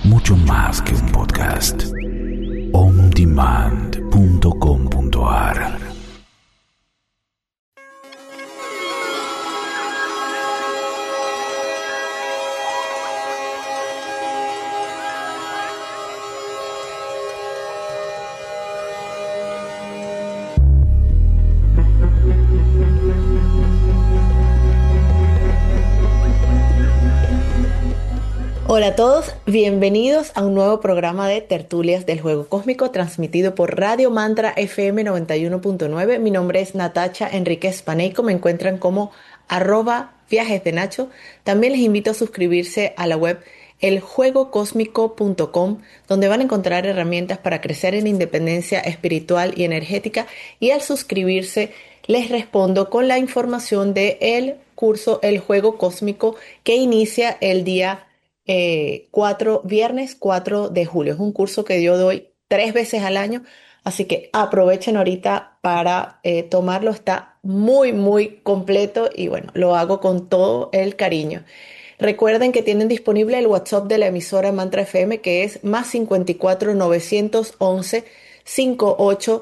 mucho más que un podcast. ondemand.com.ar. Hola a todos, bienvenidos a un nuevo programa de Tertulias del Juego Cósmico transmitido por Radio Mantra FM 91.9. Mi nombre es Natacha Enríquez Paneco, me encuentran como @viajes de Nacho. También les invito a suscribirse a la web eljuegocosmico.com, donde van a encontrar herramientas para crecer en independencia espiritual y energética, y al suscribirse les respondo con la información de el curso El Juego Cósmico que inicia el día viernes 4 de julio. Es un curso que yo doy 3 veces al año, así que aprovechen ahorita para tomarlo. Está muy, muy completo y bueno, lo hago con todo el cariño. Recuerden que tienen disponible el WhatsApp de la emisora Mantra FM, que es +54 911 58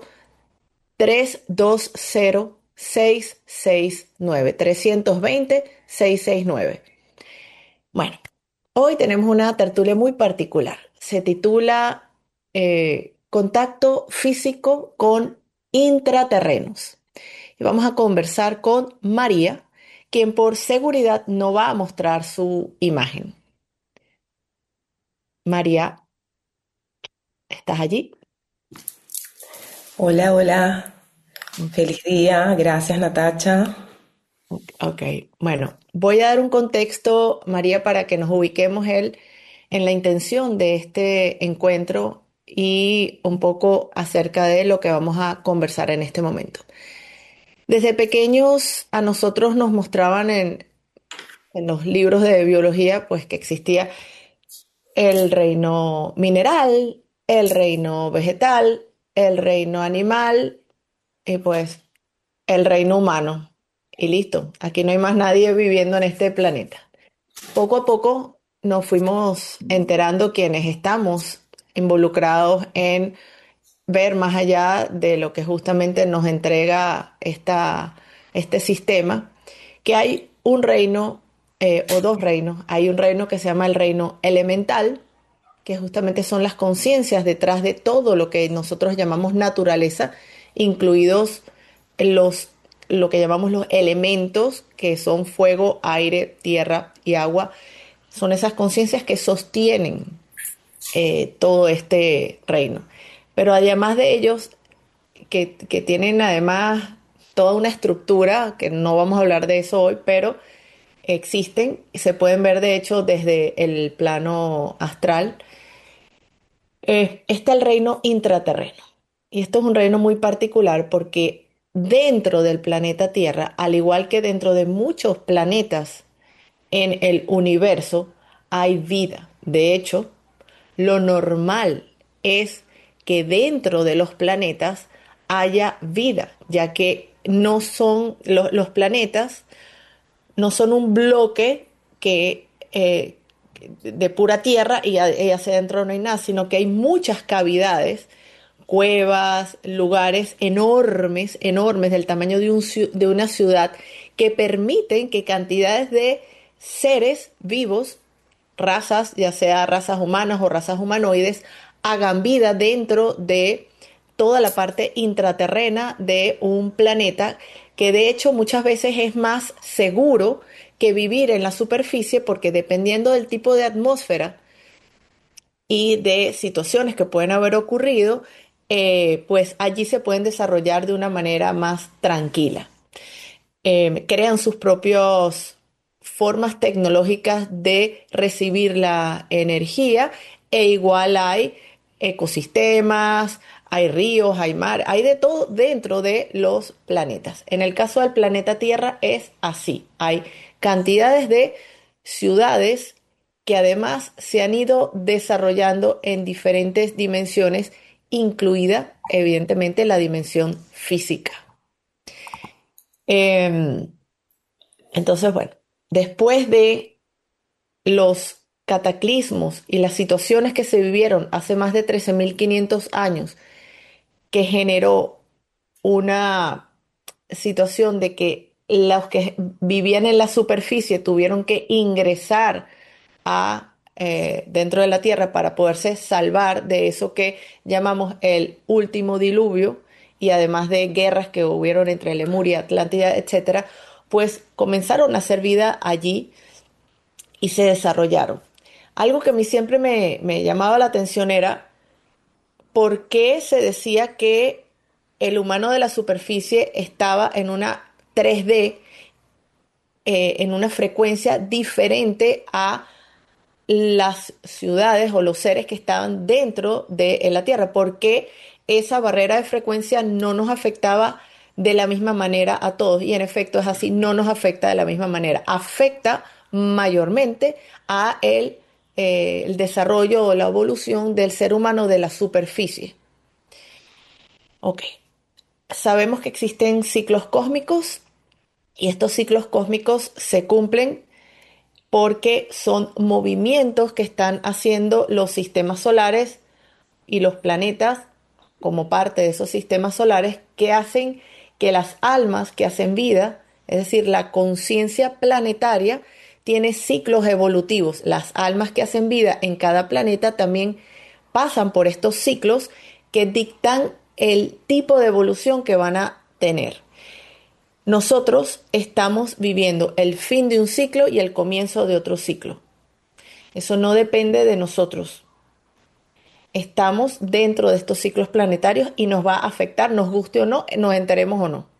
320 669 320 669. Bueno, hoy tenemos una tertulia muy particular. Se titula Contacto físico con intraterrenos. Y vamos a conversar con María, quien por seguridad no va a mostrar su imagen. María, ¿estás allí? Hola, hola. Feliz día. Gracias, Natacha. Ok, bueno, voy a dar un contexto, María, para que nos ubiquemos en la intención de este encuentro y un poco acerca de lo que vamos a conversar en este momento. Desde pequeños a nosotros nos mostraban en los libros de biología pues que existía el reino mineral, el reino vegetal, el reino animal y pues el reino humano. Y listo, aquí no hay más nadie viviendo en este planeta. Poco a poco nos fuimos enterando quienes estamos involucrados en ver más allá de lo que justamente nos entrega este sistema, que hay un reino o dos reinos. Hay un reino que se llama el reino elemental, que justamente son las conciencias detrás de todo lo que nosotros llamamos naturaleza, incluidos los, lo que llamamos los elementos, que son fuego, aire, tierra y agua. Son esas conciencias que sostienen todo este reino. Pero además de ellos, que tienen además toda una estructura, que no vamos a hablar de eso hoy, pero existen y se pueden ver de hecho desde el plano astral. Está el reino intraterreno. Y esto es un reino muy particular porque dentro del planeta Tierra, al igual que dentro de muchos planetas en el universo, hay vida. De hecho, lo normal es que dentro de los planetas haya vida, ya que no son los planetas, no son un bloque que de pura tierra y hacia adentro no hay nada, sino que hay muchas cavidades, cuevas, lugares enormes, enormes del tamaño de una ciudad, que permiten que cantidades de seres vivos, razas, ya sea razas humanas o razas humanoides, hagan vida dentro de toda la parte intraterrena de un planeta, que de hecho muchas veces es más seguro que vivir en la superficie, porque dependiendo del tipo de atmósfera y de situaciones que pueden haber ocurrido, pues allí se pueden desarrollar de una manera más tranquila. Crean sus propias formas tecnológicas de recibir la energía, e igual hay ecosistemas, hay ríos, hay mar, hay de todo dentro de los planetas. En el caso del planeta Tierra es así, hay cantidades de ciudades que además se han ido desarrollando en diferentes dimensiones, incluida evidentemente la dimensión física. Entonces, bueno, después de los cataclismos y las situaciones que se vivieron hace más de 13.500 años, que generó una situación de que los que vivían en la superficie tuvieron que ingresar dentro de la tierra para poderse salvar de eso que llamamos el último diluvio, y además de guerras que hubieron entre Lemuria, Atlántida, etcétera, pues comenzaron a hacer vida allí y se desarrollaron. Algo que a mí siempre me llamaba la atención era por qué se decía que el humano de la superficie estaba en una 3D, en una frecuencia diferente a las ciudades o los seres que estaban dentro de la Tierra, porque esa barrera de frecuencia no nos afectaba de la misma manera a todos. Y en efecto es así, no nos afecta de la misma manera. Afecta mayormente a el desarrollo o la evolución del ser humano de la superficie. Ok, sabemos que existen ciclos cósmicos y estos ciclos cósmicos se cumplen porque son movimientos que están haciendo los sistemas solares y los planetas como parte de esos sistemas solares, que hacen que las almas que hacen vida, es decir, la conciencia planetaria, tiene ciclos evolutivos. Las almas que hacen vida en cada planeta también pasan por estos ciclos que dictan el tipo de evolución que van a tener. Nosotros estamos viviendo el fin de un ciclo y el comienzo de otro ciclo. Eso no depende de nosotros. Estamos dentro de estos ciclos planetarios y nos va a afectar, nos guste o no, nos enteremos o no.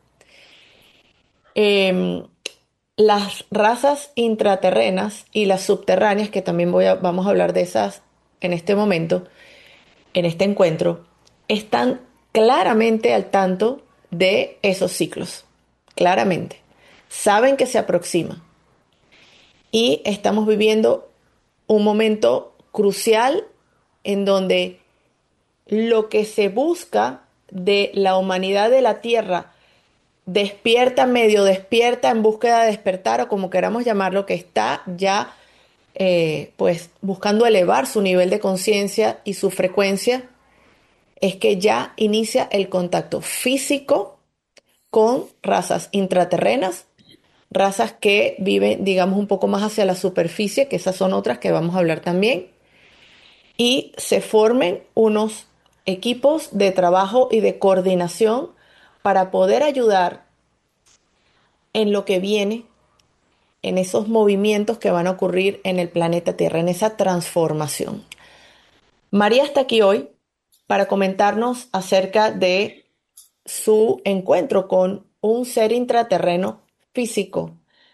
Las razas intraterrenas y las subterráneas, que también vamos a hablar de esas en este momento, en este encuentro, están claramente al tanto de esos ciclos. Claramente. Saben que se aproxima. Y estamos viviendo un momento crucial en donde lo que se busca de la humanidad de la Tierra despierta, medio despierta, en búsqueda de despertar, o como queramos llamarlo, que está ya pues buscando elevar su nivel de conciencia y su frecuencia, es que ya inicia el contacto físico con razas intraterrenas, razas que viven, digamos, un poco más hacia la superficie, que esas son otras que vamos a hablar también, y se formen unos equipos de trabajo y de coordinación para poder ayudar en lo que viene, en esos movimientos que van a ocurrir en el planeta Tierra, en esa transformación. María está aquí hoy para comentarnos acerca de su encuentro con un ser intraterreno físico.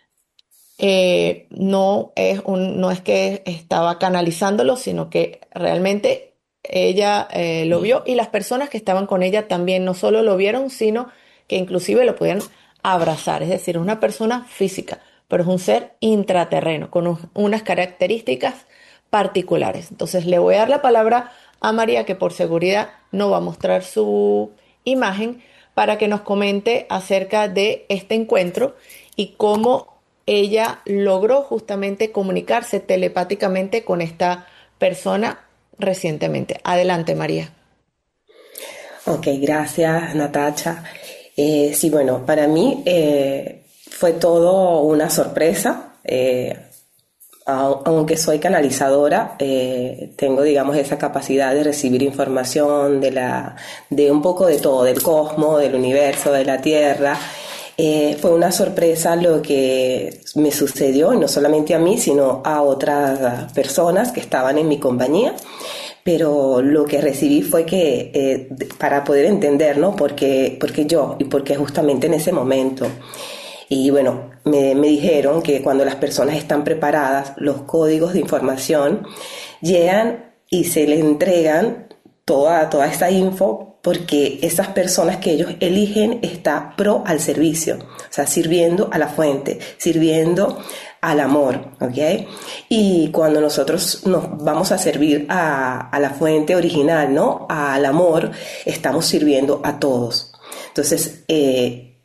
No es que estaba canalizándolo, sino que realmente ella lo vio, y las personas que estaban con ella también no solo lo vieron, sino que inclusive lo podían abrazar. Es decir, es una persona física, pero es un ser intraterreno con unas características particulares. Entonces le voy a dar la palabra a María, que por seguridad no va a mostrar su imagen, para que nos comente acerca de este encuentro y cómo ella logró justamente comunicarse telepáticamente con esta persona recientemente. Adelante, María. Ok, gracias, Natacha. Sí, bueno, para mí fue todo una sorpresa. Aunque soy canalizadora, tengo, digamos, esa capacidad de recibir información de un poco de todo, del cosmos, del universo, de la Tierra. Fue una sorpresa lo que me sucedió, y no solamente a mí, sino a otras personas que estaban en mi compañía. Pero lo que recibí fue que, para poder entender, ¿no? Porque yo, y porque justamente en ese momento. Y bueno, me dijeron que cuando las personas están preparadas, los códigos de información llegan y se les entregan toda esta info, porque esas personas que ellos eligen está pro al servicio, o sea, sirviendo a la fuente, sirviendo al amor, ¿ok? Y cuando nosotros nos vamos a servir a la fuente original, ¿no? Al amor, estamos sirviendo a todos. Entonces,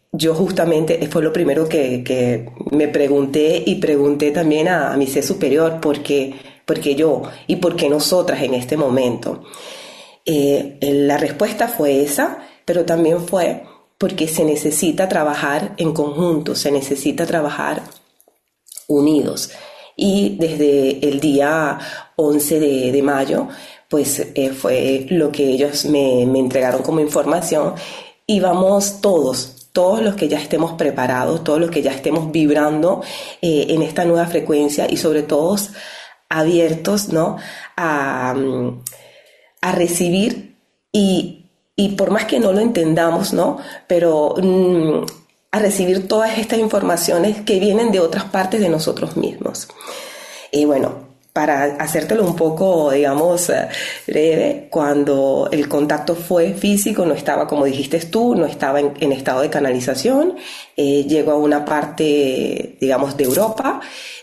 yo justamente fue lo primero que me pregunté, y pregunté también a mi ser superior, ¿por qué yo y por qué nosotras en este momento? La respuesta fue esa, pero también fue porque se necesita trabajar en conjunto, se necesita trabajar unidos. Y desde el día 11 de mayo, pues fue lo que ellos me entregaron como información, y vamos todos los que ya estemos preparados, todos los que ya estemos vibrando en esta nueva frecuencia, y sobre todo abiertos, ¿no? A recibir, y por más que no lo entendamos, ¿no? Pero a recibir todas estas informaciones que vienen de otras partes de nosotros mismos. Y bueno, para hacértelo un poco, digamos, breve, cuando el contacto fue físico, no estaba, como dijiste tú, no estaba en estado de canalización. Llego a una parte, digamos, de Europa,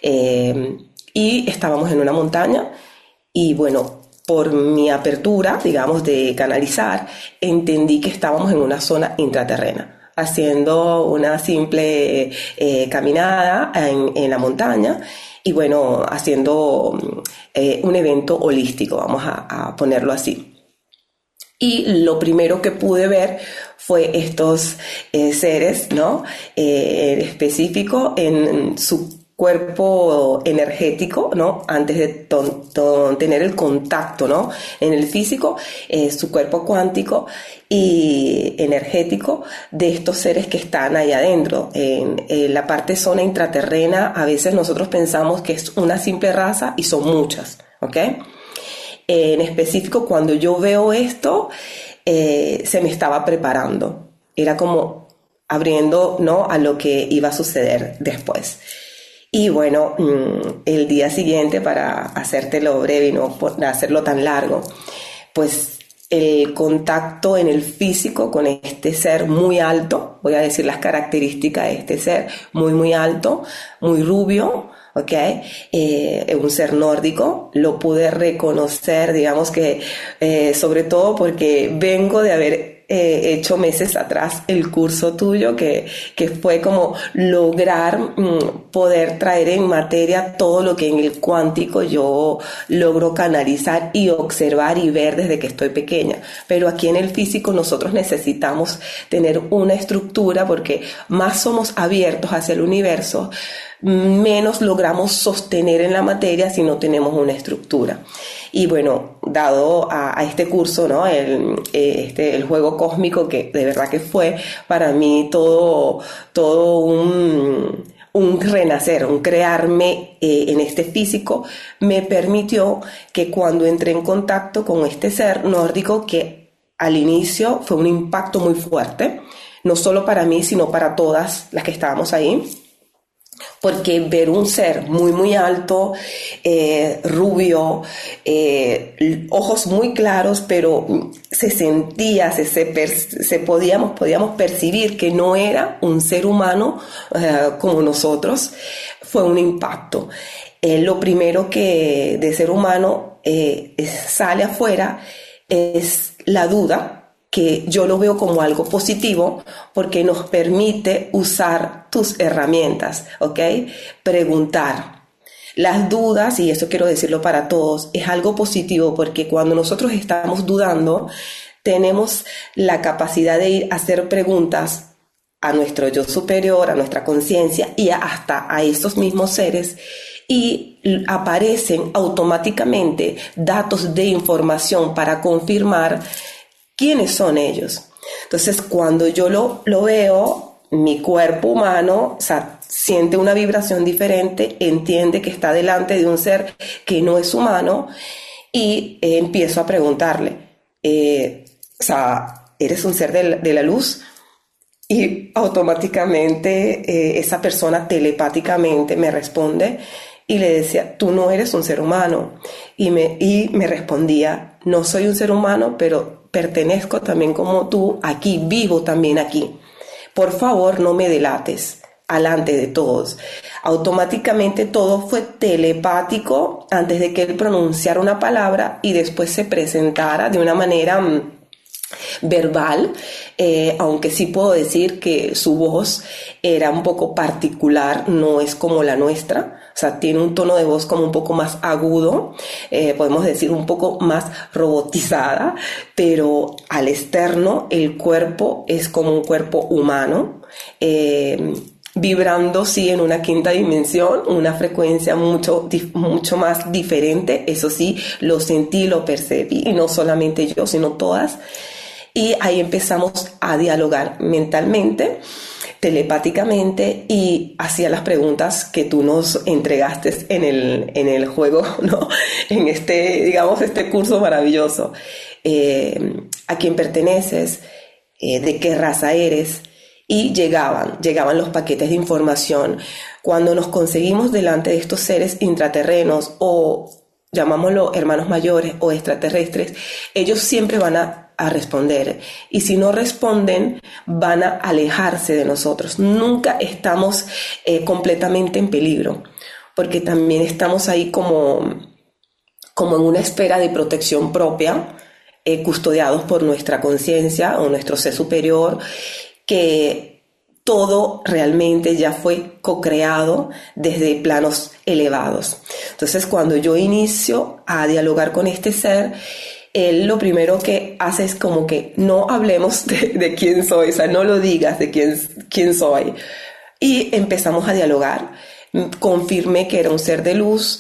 y estábamos en una montaña, y bueno, por mi apertura, digamos, de canalizar, entendí que estábamos en una zona intraterrena, haciendo una simple caminada en la montaña, y bueno, haciendo un evento holístico, vamos a ponerlo así. Y lo primero que pude ver fue estos seres, ¿no? En específico en su cuerpo energético, ¿no? Antes de tener el contacto, ¿no? En el físico, su cuerpo cuántico y energético de estos seres que están ahí adentro. En la parte zona intraterrena, a veces nosotros pensamos que es una simple raza y son muchas, ¿ok? En específico, cuando yo veo esto, se me estaba preparando. Era como abriendo, ¿no? A lo que iba a suceder después. Y bueno, el día siguiente, para hacértelo breve y no hacerlo tan largo, pues el contacto en el físico con este ser muy alto, voy a decir las características de este ser, muy alto, muy rubio, ¿ok? Un ser nórdico, lo pude reconocer, digamos que sobre todo porque vengo de haber hecho meses atrás el curso tuyo, que fue como lograr poder traer en materia todo lo que en el cuántico yo logro canalizar y observar y ver desde que estoy pequeña. Pero aquí en el físico nosotros necesitamos tener una estructura, porque más somos abiertos hacia el universo, menos logramos sostener en la materia si no tenemos una estructura. Y bueno, dado a este curso, ¿no? El juego cósmico, que de verdad que fue para mí todo un renacer, un crearme en este físico, me permitió que cuando entré en contacto con este ser nórdico, que al inicio fue un impacto muy fuerte, no solo para mí, sino para todas las que estábamos ahí, porque ver un ser muy alto, rubio, ojos muy claros, pero se sentía, podíamos percibir que no era un ser humano como nosotros, fue un impacto. Lo primero que de ser humano sale afuera es la duda, que yo lo veo como algo positivo, porque nos permite usar tus herramientas, ¿ok? Preguntar. Las dudas, y eso quiero decirlo para todos, es algo positivo, porque cuando nosotros estamos dudando, tenemos la capacidad de ir a hacer preguntas a nuestro yo superior, a nuestra conciencia y hasta a esos mismos seres, y aparecen automáticamente datos de información para confirmar quiénes son ellos. Entonces, cuando yo lo veo, mi cuerpo humano, o sea, siente una vibración diferente, entiende que está delante de un ser que no es humano, y empiezo a preguntarle, o sea, ¿eres un ser de la luz? Y automáticamente esa persona telepáticamente me responde, y le decía, tú no eres un ser humano. Y me respondía, no soy un ser humano, pero pertenezco también como tú aquí, vivo también aquí. Por favor, no me delates alante de todos. Automáticamente todo fue telepático antes de que él pronunciara una palabra y después se presentara de una manera verbal, aunque sí puedo decir que su voz era un poco particular, no es como la nuestra. O sea, tiene un tono de voz como un poco más agudo, podemos decir un poco más robotizada, pero al externo el cuerpo es como un cuerpo humano, vibrando sí en una quinta dimensión, una frecuencia mucho más diferente. Eso sí, lo sentí, lo percibí, y no solamente yo, sino todas. Y ahí empezamos a dialogar mentalmente, telepáticamente, y hacía las preguntas que tú nos entregaste en el juego, ¿no? En digamos, este curso maravilloso. ¿A quién perteneces? ¿De qué raza eres? Y llegaban los paquetes de información. Cuando nos conseguimos delante de estos seres intraterrenos, o llamámoslo hermanos mayores o extraterrestres, ellos siempre van a responder, y si no responden van a alejarse de nosotros. Nunca estamos completamente en peligro, porque también estamos ahí como en una esfera de protección propia, custodiados por nuestra conciencia o nuestro ser superior, que todo realmente ya fue co-creado desde planos elevados. Entonces, cuando yo inicio a dialogar con este ser, él lo primero que hace es como que no hablemos de quién soy, o sea, no lo digas de quién soy. Y empezamos a dialogar. Confirmé que era un ser de luz,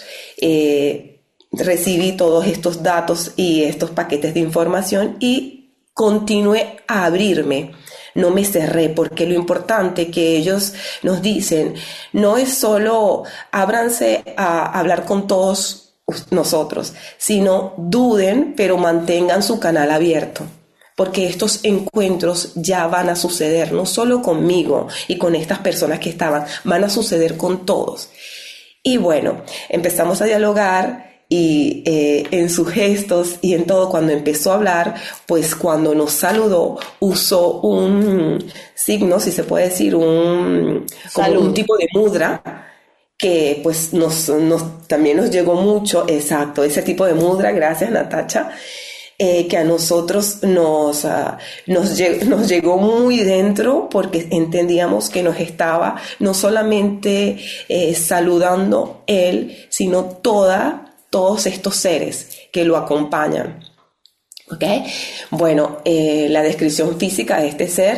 recibí todos estos datos y estos paquetes de información y continué a abrirme. No me cerré, porque lo importante que ellos nos dicen no es solo ábranse a hablar con todos nosotros, sino duden, pero mantengan su canal abierto, porque estos encuentros ya van a suceder, no solo conmigo y con estas personas que estaban, van a suceder con todos. Y bueno, empezamos a dialogar, y en sus gestos y en todo, cuando empezó a hablar, pues cuando nos saludó usó un signo, si se puede decir, como un tipo de mudra, que pues también nos llegó mucho. Exacto, ese tipo de mudra, gracias Natacha, que a nosotros nos llegó muy dentro, porque entendíamos que nos estaba no solamente saludando él, sino todos estos seres que lo acompañan. ¿Ok? Bueno, la descripción física de este ser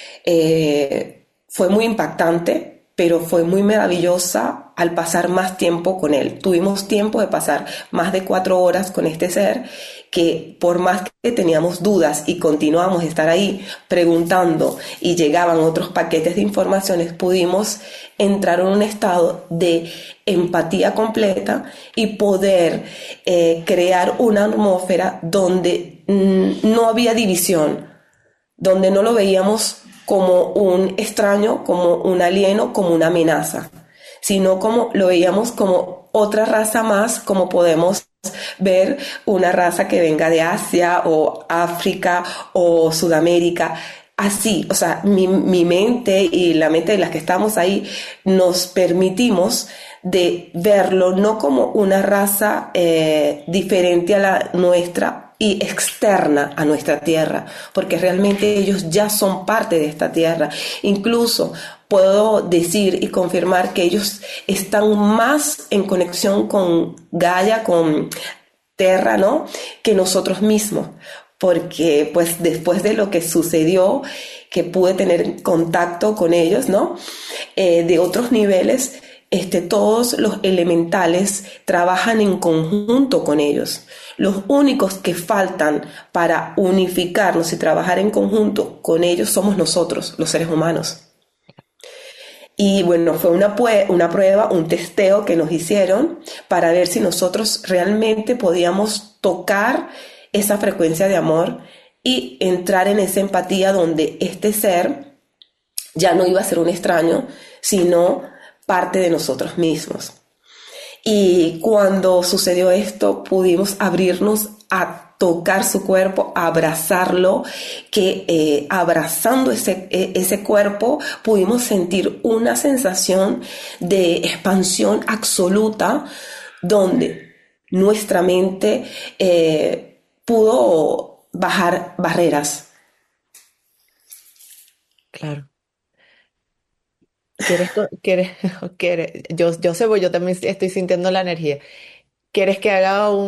fue muy impactante, pero fue muy maravillosa al pasar más tiempo con él. Tuvimos tiempo de pasar más de 4 horas con este ser, que por más que teníamos dudas y continuamos a estar ahí preguntando y llegaban otros paquetes de informaciones, pudimos entrar en un estado de empatía completa y poder crear una atmósfera donde no había división, donde no lo veíamos como un extraño, como un alieno, como una amenaza, sino como lo veíamos como otra raza más, como podemos ver una raza que venga de Asia o África o Sudamérica. Así, o sea, mi mente y la mente de las que estamos ahí nos permitimos de verlo no como una raza diferente a la nuestra y externa a nuestra tierra, porque realmente ellos ya son parte de esta tierra. Incluso puedo decir y confirmar que ellos están más en conexión con Gaia, con Terra, ¿no?, que nosotros mismos, porque pues después de lo que sucedió, que pude tener contacto con ellos, ¿no?, de otros niveles, todos los elementales trabajan en conjunto con ellos. Los únicos que faltan para unificarnos y trabajar en conjunto con ellos somos nosotros, los seres humanos. Y bueno, fue una prueba, un testeo que nos hicieron para ver si nosotros realmente podíamos tocar esa frecuencia de amor y entrar en esa empatía donde este ser ya no iba a ser un extraño, sino parte de nosotros mismos. Y cuando sucedió esto, pudimos abrirnos a tocar su cuerpo, a abrazarlo, que abrazando ese cuerpo pudimos sentir una sensación de expansión absoluta, donde nuestra mente pudo bajar barreras, claro. ¿Quieres, yo sé, porque yo también estoy sintiendo la energía. ¿Quieres que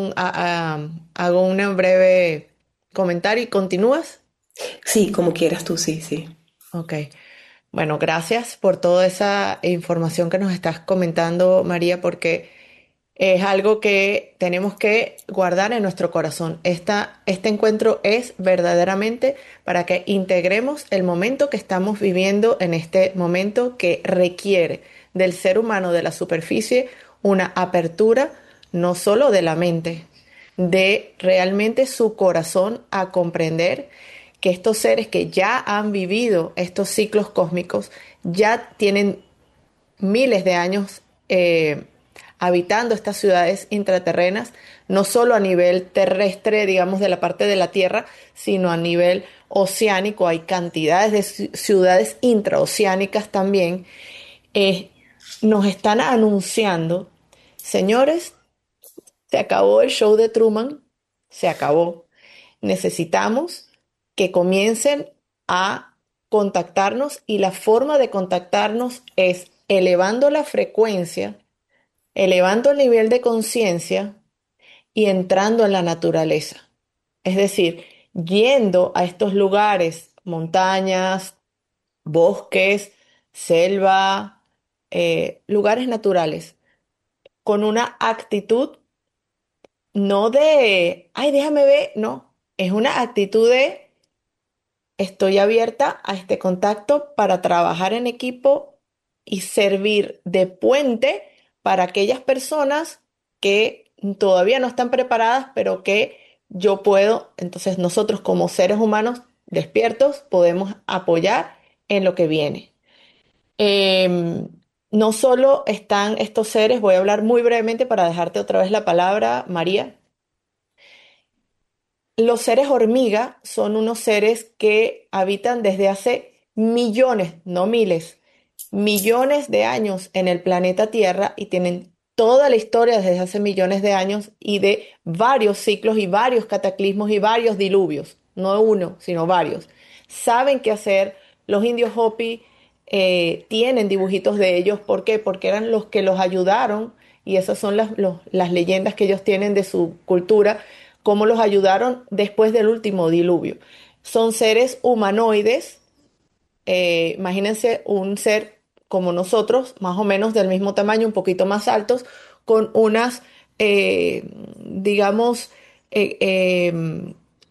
haga un breve comentario y continúas? Sí, como quieras tú, sí, sí. Ok. Bueno, gracias por toda esa información que nos estás comentando, María, porque es algo que tenemos que guardar en nuestro corazón. Este encuentro es verdaderamente para que integremos el momento que estamos viviendo en este momento que requiere del ser humano de la superficie una apertura no solo de la mente, de realmente su corazón a comprender que estos seres que ya han vivido estos ciclos cósmicos ya tienen miles de años habitando estas ciudades intraterrenas, no solo a nivel terrestre, digamos, de la parte de la Tierra, sino a nivel oceánico. Hay cantidades de ciudades intraoceánicas también. Eh, Nos están anunciando, señores, se acabó el show de Truman, se acabó. Necesitamos que comiencen a contactarnos y la forma de contactarnos es elevando la frecuencia, elevando el nivel de conciencia y entrando en la naturaleza. Es decir, yendo a estos lugares, montañas, bosques, selva, lugares naturales, con una actitud no de, ay, déjame ver, no, es una actitud de estoy abierta a este contacto para trabajar en equipo y servir de puente para aquellas personas que todavía no están preparadas, pero que yo puedo, entonces nosotros como seres humanos despiertos podemos apoyar en lo que viene. Em, no solo están estos seres, voy a hablar muy brevemente para dejarte otra vez la palabra, María. Los seres hormiga son unos seres que habitan desde hace millones, no miles, millones de años en el planeta Tierra y tienen toda la historia desde hace millones de años y de varios ciclos y varios cataclismos y varios diluvios, no uno, sino varios. Saben qué hacer. Los indios Hopi tienen dibujitos de ellos. ¿Por qué? Porque eran los que los ayudaron y esas son las leyendas que ellos tienen de su cultura, cómo los ayudaron después del último diluvio. Son seres humanoides, imagínense un ser como nosotros, más o menos del mismo tamaño, un poquito más altos, con unas, digamos, eh, eh,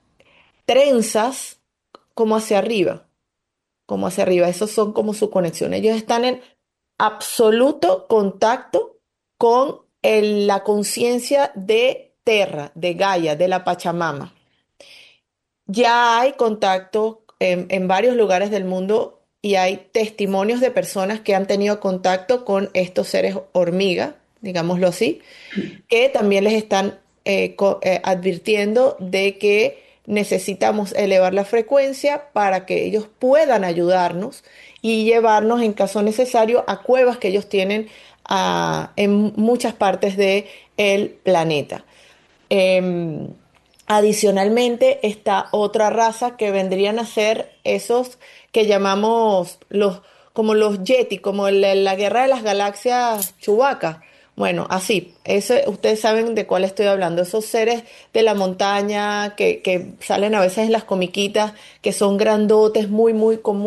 trenzas como hacia arriba, como hacia arriba. Esos son como su conexión. Ellos están en absoluto contacto con la conciencia de Terra, de Gaia, de la Pachamama. Ya hay contacto en varios lugares del mundo y hay testimonios de personas que han tenido contacto con estos seres hormiga, digámoslo así, que también les están advirtiendo de que necesitamos elevar la frecuencia para que ellos puedan ayudarnos y llevarnos en caso necesario a cuevas que ellos tienen en muchas partes del planeta. Em, Adicionalmente está otra raza que vendrían a ser esos que llamamos como los Yeti, como la Guerra de las Galaxias Chewbacca. Bueno, así, ustedes saben de cuál estoy hablando, esos seres de la montaña que salen a veces en las comiquitas, que son grandotes, con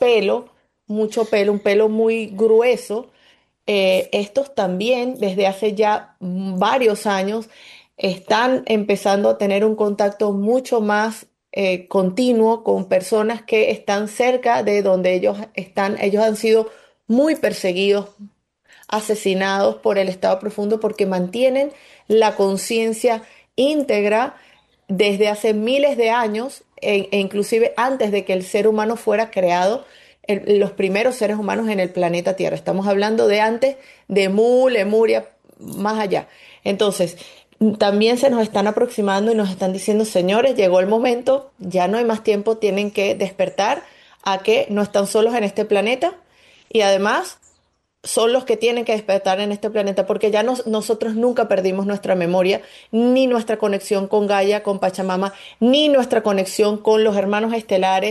mucho pelo, un pelo muy grueso. Estos también desde hace ya varios años están empezando a tener un contacto mucho más continuo con personas que están cerca de donde ellos están. Ellos han sido muy perseguidos, asesinados por el Estado profundo porque mantienen la conciencia íntegra desde hace miles de años e inclusive antes de que el ser humano fuera creado, los primeros seres humanos en el planeta Tierra. Estamos hablando de antes de Mu, Lemuria, más allá. Entonces, también se nos están aproximando y nos están diciendo, señores, llegó el momento, ya no hay más tiempo, tienen que despertar a que no están solos en este planeta y además son los que tienen que despertar en este planeta, porque ya nosotros nunca perdimos nuestra memoria, ni nuestra conexión con Gaia, con Pachamama, ni nuestra conexión con los hermanos estelares,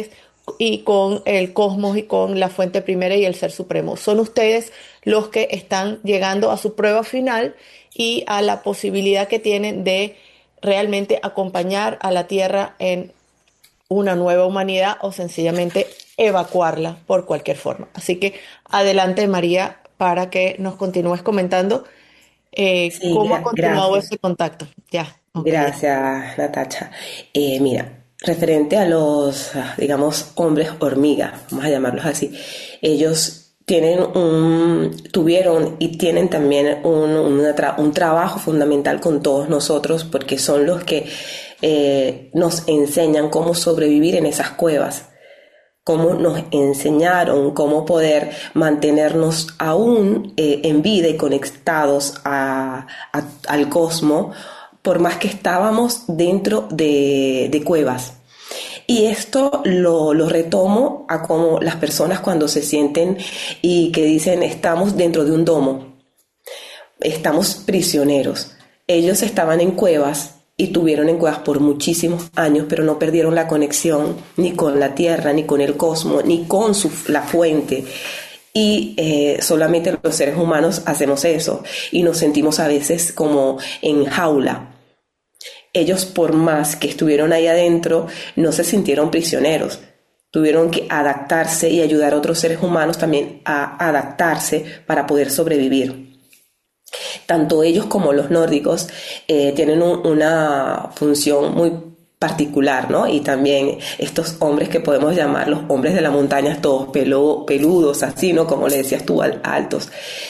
y con el cosmos y con la fuente primera y el ser supremo. Son ustedes los que están llegando a su prueba final y a la posibilidad que tienen de realmente acompañar a la Tierra en una nueva humanidad o sencillamente evacuarla por cualquier forma. Así que adelante, María, para que nos continúes comentando Sí, cómo ha continuado gracias. ese contacto. Ya, ok. Gracias, Natacha. Mira, referente a los, digamos, hombres hormiga, vamos a llamarlos así, ellos tuvieron y tienen también un trabajo fundamental con todos nosotros porque son los que nos enseñan cómo sobrevivir en esas cuevas, cómo nos enseñaron cómo poder mantenernos aún en vida y conectados al cosmos, por más que estábamos dentro de cuevas. Y esto lo retomo a como las personas cuando se sienten y que dicen estamos dentro de un domo, estamos prisioneros. Ellos estaban en cuevas y tuvieron en cuevas por muchísimos años, pero no perdieron la conexión ni con la tierra, ni con el cosmos, ni con la fuente. Y solamente los seres humanos hacemos eso y nos sentimos a veces como en jaula. Ellos, por más que estuvieron ahí adentro, no se sintieron prisioneros. Tuvieron que adaptarse y ayudar a otros seres humanos también a adaptarse para poder sobrevivir. Tanto ellos como los nórdicos tienen una función muy particular, ¿no? Y también estos hombres que podemos llamar los hombres de la montaña, todos peludos, así, ¿no? Como le decías tú, altos.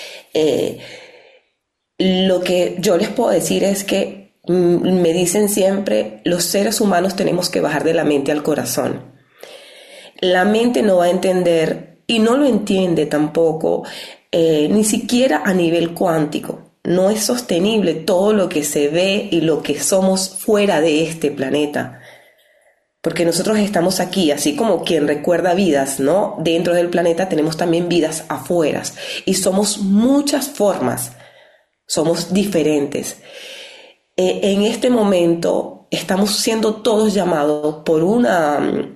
Lo que yo les puedo decir es que me dicen siempre, los seres humanos tenemos que bajar de la mente al corazón. La mente no va a entender, y no lo entiende tampoco, ni siquiera a nivel cuántico. No es sostenible todo lo que se ve y lo que somos fuera de este planeta. Porque nosotros estamos aquí, así como quien recuerda vidas, ¿no? Dentro del planeta tenemos también vidas afuera. Y somos muchas formas, somos diferentes. En este momento estamos siendo todos llamados por una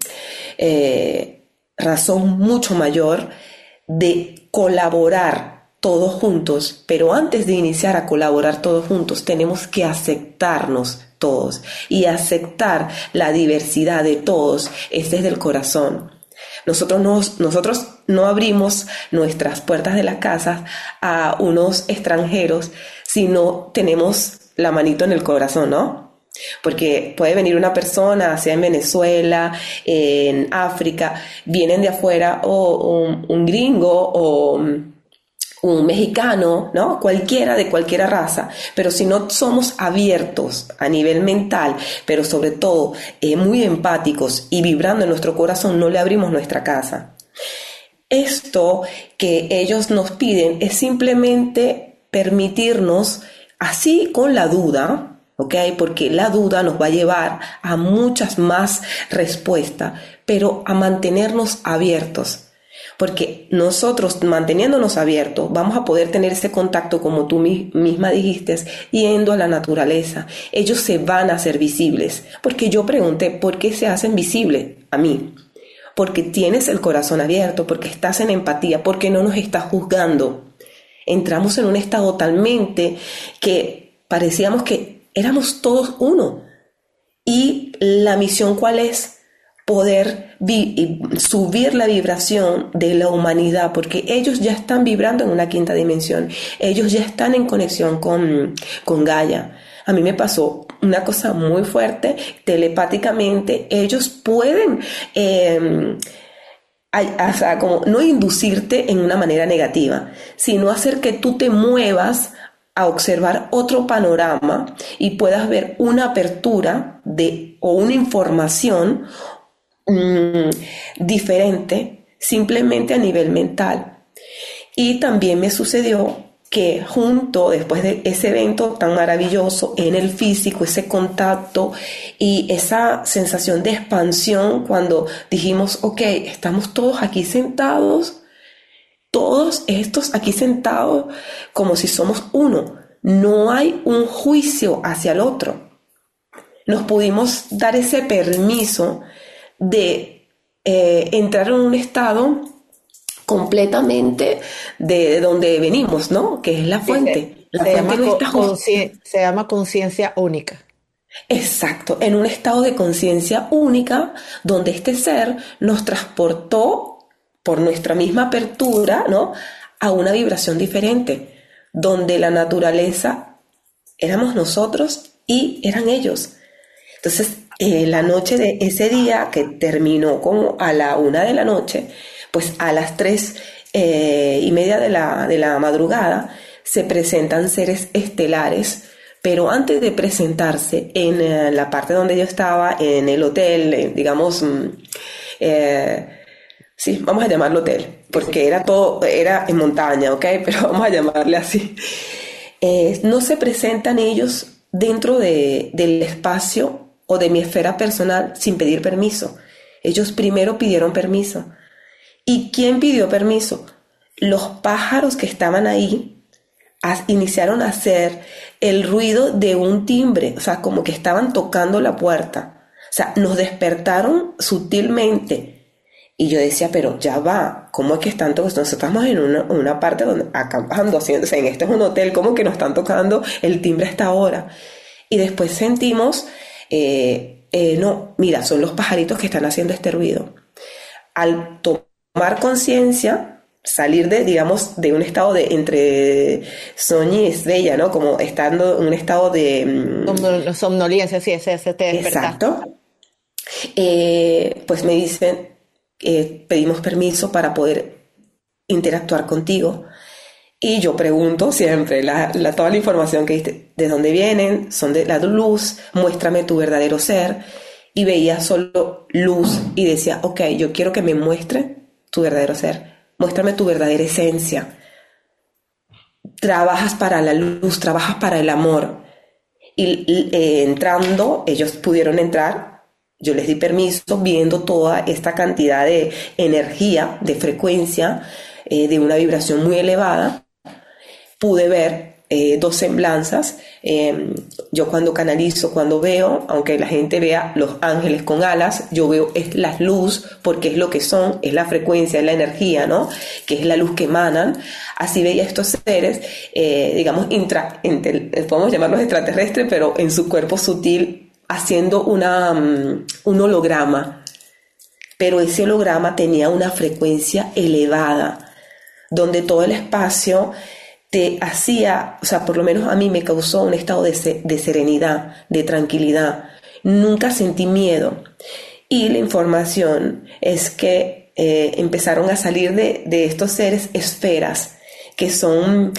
razón mucho mayor de colaborar todos juntos, pero antes de iniciar a colaborar todos juntos tenemos que aceptarnos todos y aceptar la diversidad de todos es desde el corazón. Nosotros no abrimos nuestras puertas de las casas a unos extranjeros si no tenemos la manito en el corazón, ¿no? Porque puede venir una persona, sea en Venezuela, en África, vienen de afuera, o un gringo, o un mexicano, ¿no? Cualquiera de cualquier raza, pero si no somos abiertos a nivel mental, pero sobre todo muy empáticos y vibrando en nuestro corazón, no le abrimos nuestra casa. Esto que ellos nos piden es simplemente permitirnos, así con la duda, ¿ok? Porque la duda nos va a llevar a muchas más respuestas, pero a mantenernos abiertos. Porque nosotros, manteniéndonos abiertos, vamos a poder tener ese contacto, como tú misma dijiste, yendo a la naturaleza. Ellos se van a hacer visibles. Porque yo pregunté, ¿por qué se hacen visibles a mí? Porque tienes el corazón abierto, porque estás en empatía, porque no nos estás juzgando. Entramos en un estado talmente que parecíamos que éramos todos uno. Y la misión, ¿cuál es? Poder subir la vibración de la humanidad, porque ellos ya están vibrando en una quinta dimensión, ellos ya están en conexión con Gaia. A mí me pasó una cosa muy fuerte, telepáticamente ellos pueden o sea, como no inducirte en una manera negativa, sino hacer que tú te muevas a observar otro panorama y puedas ver una apertura o una información diferente, simplemente a nivel mental. Y también me sucedió que después de ese evento tan maravilloso en el físico, ese contacto y esa sensación de expansión, cuando dijimos, ok, estamos todos aquí sentados, todos estos aquí sentados como si somos uno, no hay un juicio hacia el otro. Nos pudimos dar ese permiso de entrar en un estado completamente de donde venimos, ¿no? Que es la Sí, fuente. La fuente no está se llama conciencia única. exacto, en un estado de conciencia única, donde este ser nos transportó por nuestra misma apertura, ¿no? A una vibración diferente, donde la naturaleza éramos nosotros y eran ellos. Entonces, la noche de ese día, que terminó como a la 1 de la noche, pues a las 3:30 de la madrugada se presentan seres estelares, pero antes de presentarse en la parte donde yo estaba, en el hotel, digamos, sí, vamos a llamarlo hotel, Sí, sí. porque era en montaña, ¿ok? Pero vamos a llamarle así. No se presentan ellos dentro del espacio o de mi esfera personal sin pedir permiso. Ellos primero pidieron permiso. ¿Y quién pidió permiso? Los pájaros que estaban ahí iniciaron a hacer el ruido de un timbre, o sea, como que estaban tocando la puerta. O sea, nos despertaron sutilmente. Y yo decía, pero ya va, ¿cómo es que están todos? Nosotros estamos en una parte donde acampando, haciendo, o sea, en este es un hotel, ¿cómo que nos están tocando el timbre a esta hora? Y después sentimos, no, mira, son los pajaritos que están haciendo este ruido. Al tomar conciencia, salir digamos, de un estado de entre sueño y estrella, ¿no? Como estando en un estado de... Somnolencia, sí, ese te despertaste. exacto. Pues me dicen, pedimos permiso para poder interactuar contigo. Y yo pregunto siempre, toda la información que diste, ¿de dónde vienen? ¿Son de la luz? Muéstrame tu verdadero ser. Y veía solo luz y decía, ok, yo quiero que me muestre tu verdadero ser. Muéstrame tu verdadera esencia. Trabajas para la luz, trabajas para el amor. Y entrando, ellos pudieron entrar. Yo les di permiso, viendo toda esta cantidad de energía, de frecuencia, de una vibración muy elevada. Pude ver dos semblanzas. Yo cuando canalizo, cuando veo, aunque la gente vea los ángeles con alas, yo veo es la luz, porque es lo que son, es la frecuencia, es la energía, ¿no? Que es la luz que emanan. Así veía estos seres, digamos, podemos llamarlos extraterrestres, pero en su cuerpo sutil, haciendo un holograma. Pero ese holograma tenía una frecuencia elevada, donde todo el espacio te hacía, o sea, por lo menos a mí me causó un estado de serenidad, de tranquilidad. Nunca sentí miedo. Y la información es que empezaron a salir de estos seres esferas, que son,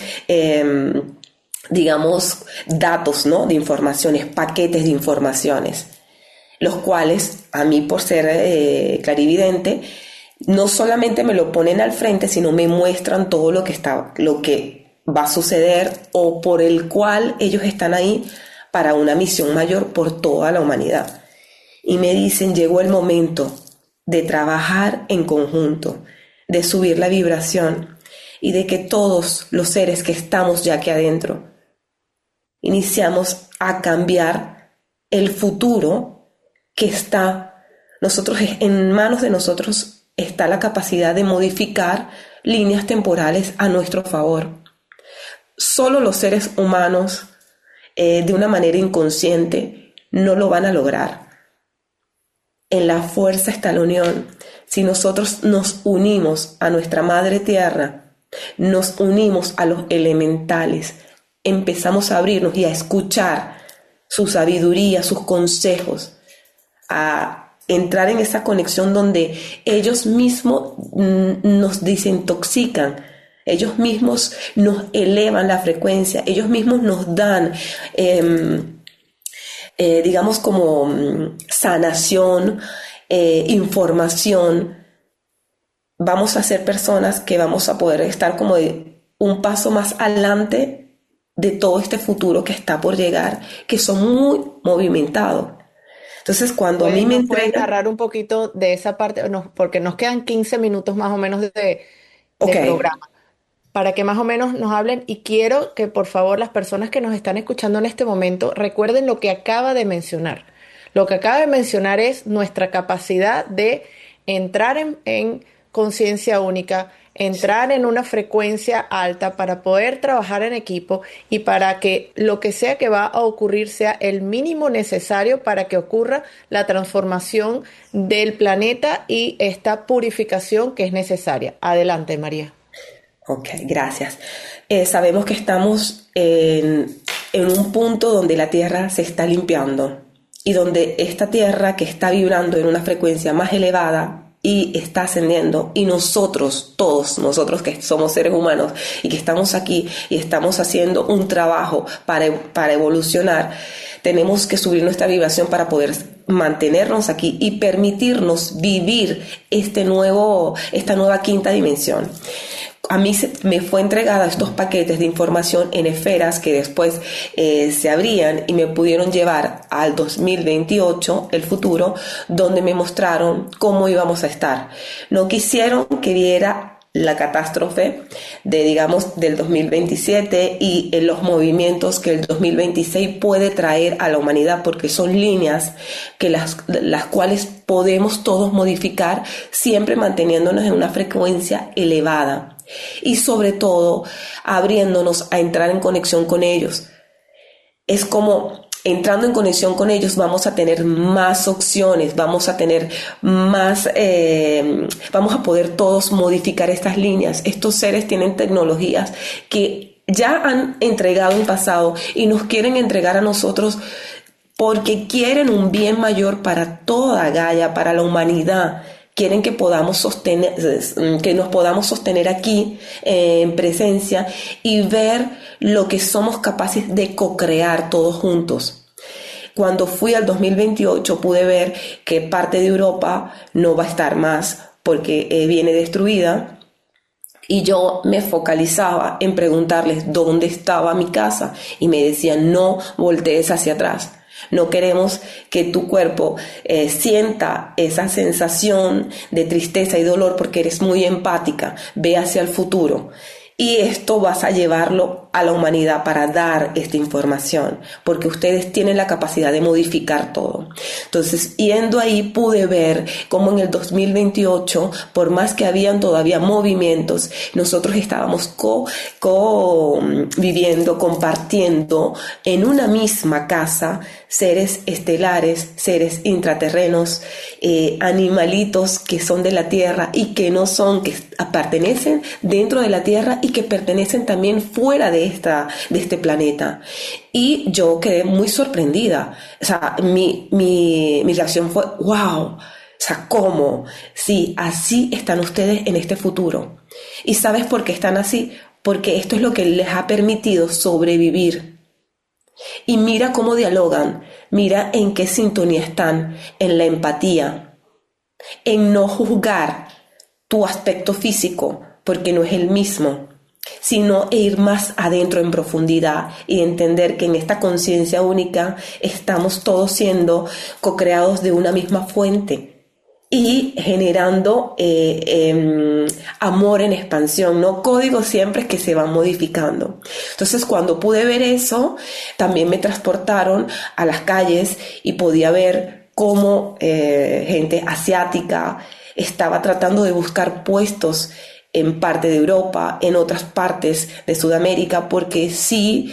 digamos, datos, ¿no? De informaciones, paquetes de informaciones, los cuales, a mí por ser clarividente, no solamente me lo ponen al frente, sino me muestran todo lo que va a suceder, o por el cual ellos están ahí para una misión mayor por toda la humanidad. Y me dicen, llegó el momento de trabajar en conjunto, de subir la vibración y de que todos los seres que estamos ya aquí adentro iniciamos a cambiar el futuro que está en manos de nosotros. Está la capacidad de modificar líneas temporales a nuestro favor. Solo los seres humanos, de una manera inconsciente, no lo van a lograr. En la fuerza está la unión. Si nosotros nos unimos a nuestra Madre Tierra, nos unimos a los elementales, empezamos a abrirnos y a escuchar su sabiduría, sus consejos, a entrar en esa conexión donde ellos mismos nos desintoxican. Ellos mismos nos elevan la frecuencia, ellos mismos nos dan, digamos, como sanación, información. Vamos a ser personas que vamos a poder estar como un paso más adelante de todo este futuro que está por llegar, que son muy movimentados. Entonces, cuando a mí me ¿Puedes entregan... narrar un poquito de esa parte? Porque nos quedan 15 minutos más o menos de Ok, programa, para que más o menos nos hablen, y quiero que por favor las personas que nos están escuchando en este momento recuerden lo que acaba de mencionar. Lo que acaba de mencionar es nuestra capacidad de entrar en conciencia única, entrar en una frecuencia alta para poder trabajar en equipo y para que lo que sea que va a ocurrir sea el mínimo necesario para que ocurra la transformación del planeta y esta purificación que es necesaria. Adelante, María. Ok, gracias. Sabemos que estamos en un punto donde la Tierra se está limpiando y donde esta Tierra que está vibrando en una frecuencia más elevada y está ascendiendo, y nosotros, todos nosotros que somos seres humanos y que estamos aquí y estamos haciendo un trabajo para evolucionar, tenemos que subir nuestra vibración para poder mantenernos aquí y permitirnos vivir esta nueva quinta dimensión. A mí me fue entregada estos paquetes de información en esferas que después se abrían y me pudieron llevar al 2028, el futuro, donde me mostraron cómo íbamos a estar. No quisieron que viera la catástrofe del 2027 y los movimientos que el 2026 puede traer a la humanidad, porque son líneas que las cuales podemos todos modificar, siempre manteniéndonos en una frecuencia elevada y sobre todo abriéndonos a entrar en conexión con ellos. Es como entrando en conexión con ellos vamos a tener más opciones, vamos a tener más, vamos a poder todos modificar estas líneas. Estos seres tienen tecnologías que ya han entregado en pasado y nos quieren entregar a nosotros porque quieren un bien mayor para toda Gaia, para la humanidad. Quieren que nos podamos sostener aquí en presencia y ver lo que somos capaces de co-crear todos juntos. Cuando fui al 2028 pude ver que parte de Europa no va a estar más porque viene destruida. Y yo me focalizaba en preguntarles dónde estaba mi casa y me decían no voltees hacia atrás. No queremos que tu cuerpo sienta esa sensación de tristeza y dolor porque eres muy empática. Ve hacia el futuro. Y esto vas a llevarlo a la humanidad para dar esta información, porque ustedes tienen la capacidad de modificar todo. Entonces, yendo ahí pude ver cómo en el 2028, por más que habían todavía movimientos, nosotros estábamos viviendo, compartiendo en una misma casa, seres estelares, seres intraterrenos, animalitos que son de la Tierra y que no son, que pertenecen dentro de la Tierra y que pertenecen también fuera de este planeta. Y yo quedé muy sorprendida. O sea, mi reacción fue, wow, o sea, ¿cómo? Sí, así están ustedes en este futuro. ¿Y sabes por qué están así? Porque esto es lo que les ha permitido sobrevivir. Y mira cómo dialogan, mira en qué sintonía están, en la empatía, en no juzgar tu aspecto físico, porque no es el mismo, sino ir más adentro en profundidad y entender que en esta conciencia única estamos todos siendo co-creados de una misma fuente y generando amor en expansión, ¿no? Códigos siempre que se van modificando. Entonces, cuando pude ver eso, también me transportaron a las calles y podía ver cómo gente asiática estaba tratando de buscar puestos en parte de Europa, en otras partes de Sudamérica, porque sí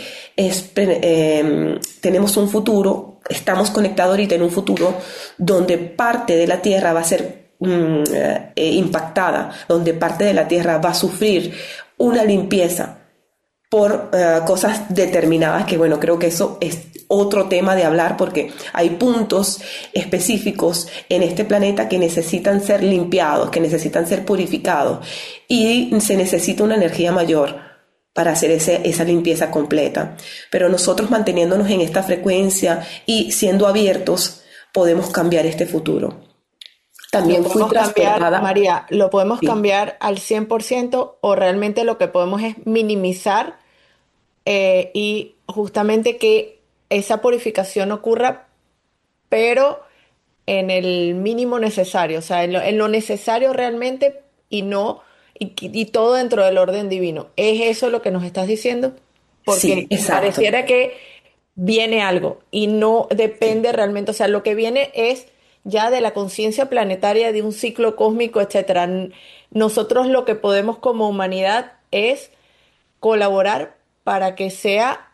tenemos un futuro, estamos conectados ahorita en un futuro donde parte de la Tierra va a ser impactada, donde parte de la Tierra va a sufrir una limpieza por cosas determinadas, que bueno, creo que eso es otro tema de hablar, porque hay puntos específicos en este planeta que necesitan ser limpiados, que necesitan ser purificados, y se necesita una energía mayor para hacer esa limpieza completa. Pero nosotros manteniéndonos en esta frecuencia y siendo abiertos, podemos cambiar este futuro. También fui transportada. María, ¿lo podemos Sí. cambiar al 100% o realmente lo que podemos es minimizar y justamente que esa purificación ocurra, pero en el mínimo necesario, o sea, en lo necesario realmente y no, y todo dentro del orden divino? ¿Es eso lo que nos estás diciendo? Sí, Porque exacto. pareciera que viene algo y no depende realmente, o sea, lo que viene es ya de la conciencia planetaria, de un ciclo cósmico, etcétera. Nosotros lo que podemos como humanidad es colaborar para que sea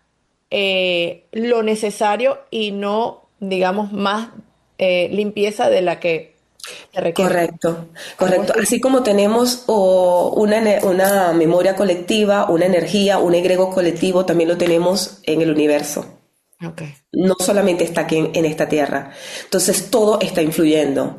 lo necesario y no, digamos, más limpieza de la que se requiere. Correcto, Algo correcto. así. Así como tenemos una memoria colectiva, una energía, un egrego colectivo, también lo tenemos en el universo. Ok. No solamente está aquí en esta tierra. Entonces todo está influyendo.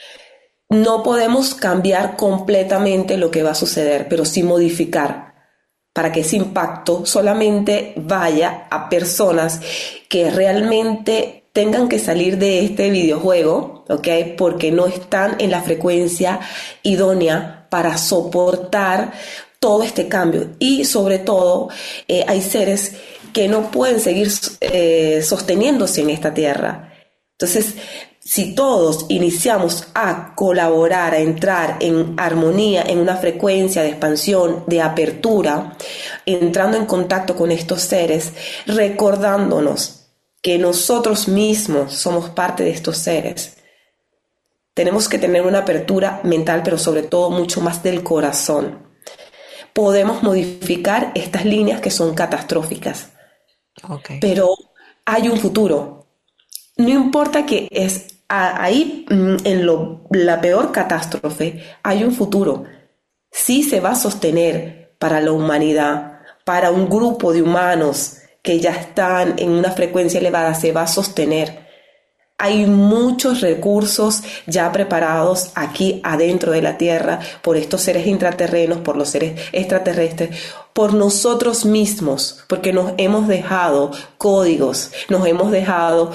No podemos cambiar completamente lo que va a suceder, pero sí modificar para que ese impacto solamente vaya a personas que realmente tengan que salir de este videojuego, ¿ok? Porque no están en la frecuencia idónea para soportar todo este cambio. Y sobre todo, hay seres que no pueden seguir sosteniéndose en esta tierra. Entonces, si todos iniciamos a colaborar, a entrar en armonía, en una frecuencia de expansión, de apertura, entrando en contacto con estos seres, recordándonos que nosotros mismos somos parte de estos seres, tenemos que tener una apertura mental, pero sobre todo mucho más del corazón. Podemos modificar estas líneas que son catastróficas, Ok. pero hay un futuro. No importa que es ahí en la peor catástrofe, hay un futuro. Sí se va a sostener para la humanidad, para un grupo de humanos que ya están en una frecuencia elevada, se va a sostener. Hay muchos recursos ya preparados aquí adentro de la Tierra por estos seres intraterrenos, por los seres extraterrestres, por nosotros mismos, porque nos hemos dejado códigos, nos hemos dejado,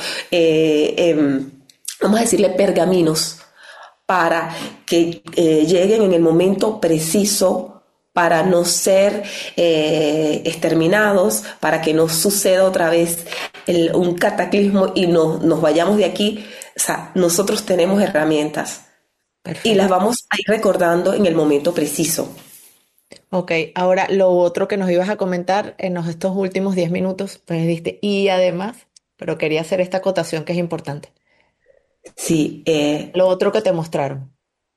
vamos a decirle, pergaminos para que lleguen en el momento preciso para no ser exterminados, para que no suceda otra vez un cataclismo y nos vayamos de aquí. O sea, nosotros tenemos herramientas y las Perfecto. vamos a ir recordando en el momento preciso. Ok, ahora lo otro que nos ibas a comentar en estos últimos 10 minutos, pues diste, y además, pero quería hacer esta acotación que es importante. Sí, Lo otro que te mostraron.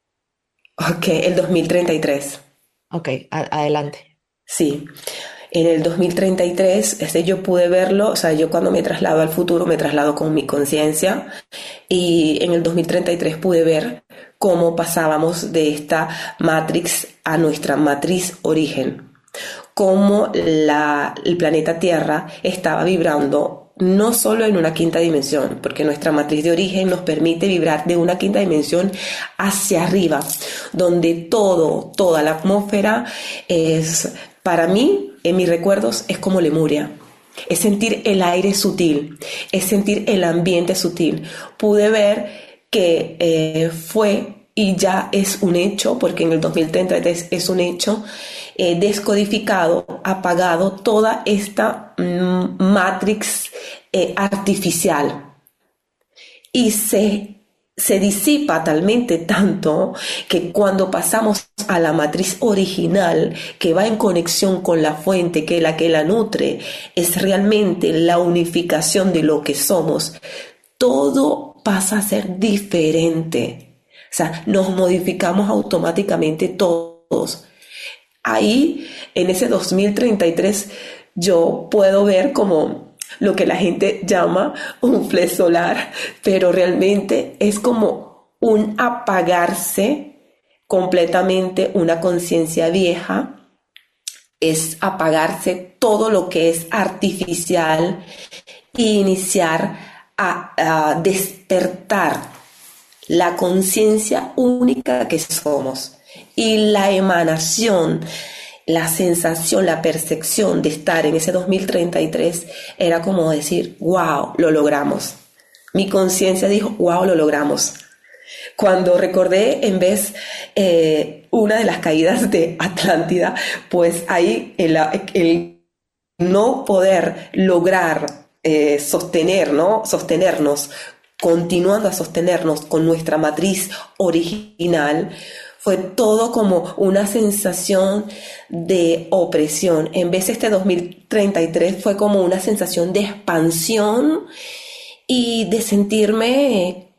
ok, el 2033. Ok, adelante. Sí, en el 2033 yo pude verlo, o sea, yo cuando me traslado al futuro me traslado con mi conciencia y en el 2033 pude ver cómo pasábamos de esta matrix a nuestra matriz origen, cómo el planeta Tierra estaba vibrando no solo en una quinta dimensión, porque nuestra matriz de origen nos permite vibrar de una quinta dimensión hacia arriba, donde toda la atmósfera es, para mí, en mis recuerdos, es como Lemuria. Es sentir el aire sutil, es sentir el ambiente sutil. Pude ver que fue y ya es un hecho, porque en el 2033 es un hecho, descodificado, apagado toda esta matrix artificial y se disipa talmente tanto que cuando pasamos a la matriz original que va en conexión con la fuente que la nutre, es realmente la unificación de lo que somos, todo pasa a ser diferente. O sea, nos modificamos automáticamente todos. Ahí, en ese 2033, yo puedo ver como lo que la gente llama un flash solar, pero realmente es como un apagarse completamente, una conciencia vieja, es apagarse todo lo que es artificial e iniciar a despertar la conciencia única que somos y la emanación, la sensación, la percepción de estar en ese 2033 era como decir, wow, lo logramos. Mi conciencia dijo, wow, lo logramos. Cuando recordé en vez una de las caídas de Atlántida, pues ahí el no poder lograr sostener, ¿no? Sostenernos, continuando a sostenernos con nuestra matriz original, fue todo como una sensación de opresión. En vez de este 2033 fue como una sensación de expansión y de sentirme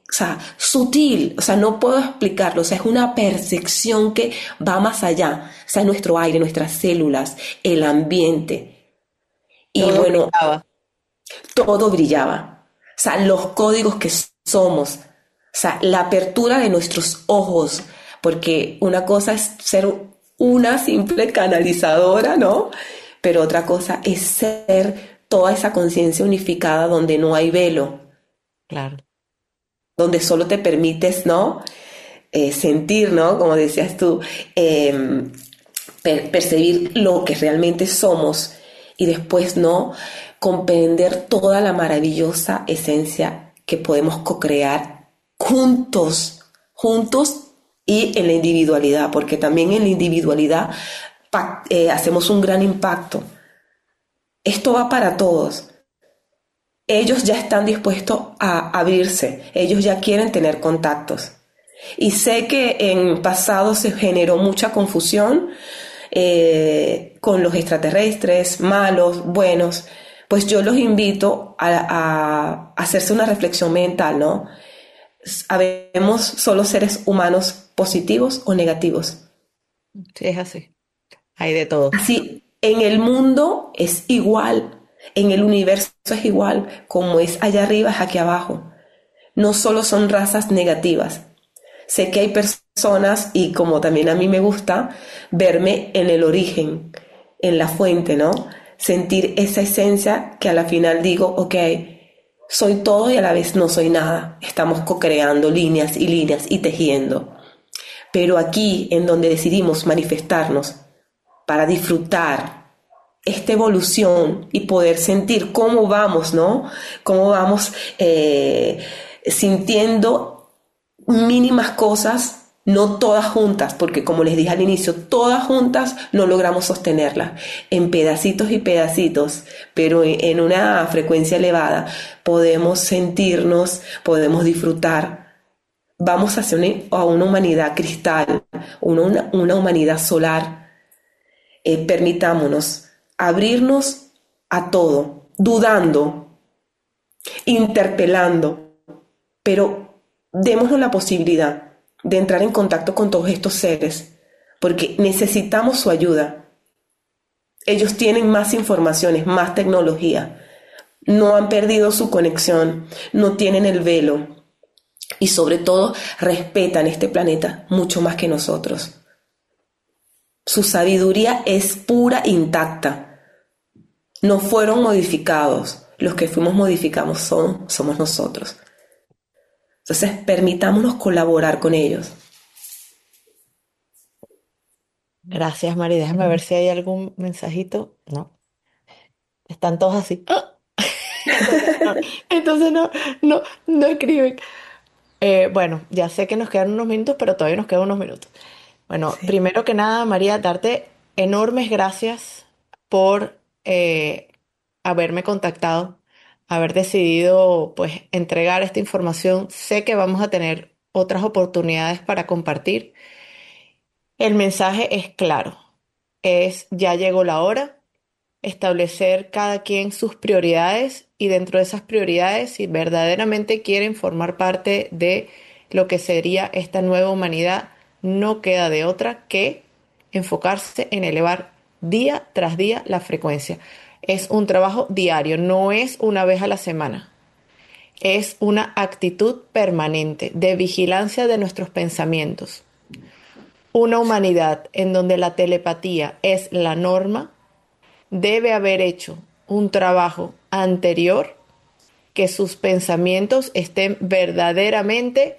o sea, sutil, o sea, no puedo explicarlo, o sea, es una percepción que va más allá, o sea, nuestro aire, nuestras células, el ambiente. Y Todo bueno, brillaba. todo brillaba. O sea, los códigos que somos, o sea, la apertura de nuestros ojos, porque una cosa es ser una simple canalizadora, ¿no? Pero otra cosa es ser toda esa conciencia unificada donde no hay velo, Claro. donde solo te permites, ¿no? Sentir, ¿no? Como decías tú, percibir lo que realmente somos y después, ¿no? Comprender toda la maravillosa esencia que podemos co-crear juntos, juntos y en la individualidad, porque también en la individualidad hacemos un gran impacto. Esto va para todos. Ellos ya están dispuestos a abrirse, ellos ya quieren tener contactos. Y sé que en pasado se generó mucha confusión con los extraterrestres, malos, buenos. Pues yo los invito a hacerse una reflexión mental, ¿no? ¿Habemos solo seres humanos positivos o negativos? Sí, es así. Hay de todo. Así, en el mundo es igual, en el universo es igual, como es allá arriba es aquí abajo. No solo son razas negativas. Sé que hay personas, y como también a mí me gusta, verme en el origen, en la fuente, ¿no? Sentir esa esencia que a la final digo, ok, soy todo y a la vez no soy nada. Estamos co-creando líneas y tejiendo. Pero aquí, en donde decidimos manifestarnos para disfrutar esta evolución y poder sentir cómo vamos, ¿no? Cómo vamos sintiendo mínimas cosas, no todas juntas, porque como les dije al inicio, todas juntas no logramos sostenerlas, en pedacitos y pedacitos, pero en una frecuencia elevada podemos sentirnos, podemos disfrutar. Vamos hacia a una humanidad cristal, una humanidad solar. Permitámonos abrirnos a todo, dudando, interpelando, pero démonos la posibilidad de entrar en contacto con todos estos seres, porque necesitamos su ayuda. Ellos tienen más informaciones, más tecnología, no han perdido su conexión, no tienen el velo y sobre todo respetan este planeta mucho más que nosotros. Su sabiduría es pura, intacta. No fueron modificados. Los que fuimos modificados somos nosotros. Entonces, permitámonos colaborar con ellos. Gracias, Mari. Déjame ver si hay algún mensajito. No, están todos así. ¡Ah! Entonces no escriben. Bueno, ya sé que nos quedan unos minutos, pero todavía nos quedan unos minutos. Bueno, Sí. primero que nada, María, darte enormes gracias por haberme contactado, haber decidido pues entregar esta información. Sé que vamos a tener otras oportunidades para compartir. El mensaje es claro, es ya llegó la hora, establecer cada quien sus prioridades y dentro de esas prioridades, si verdaderamente quieren formar parte de lo que sería esta nueva humanidad, no queda de otra que enfocarse en elevar día tras día la frecuencia. Es un trabajo diario, no es una vez a la semana. Es una actitud permanente de vigilancia de nuestros pensamientos. Una humanidad en donde la telepatía es la norma debe haber hecho un trabajo anterior que sus pensamientos estén verdaderamente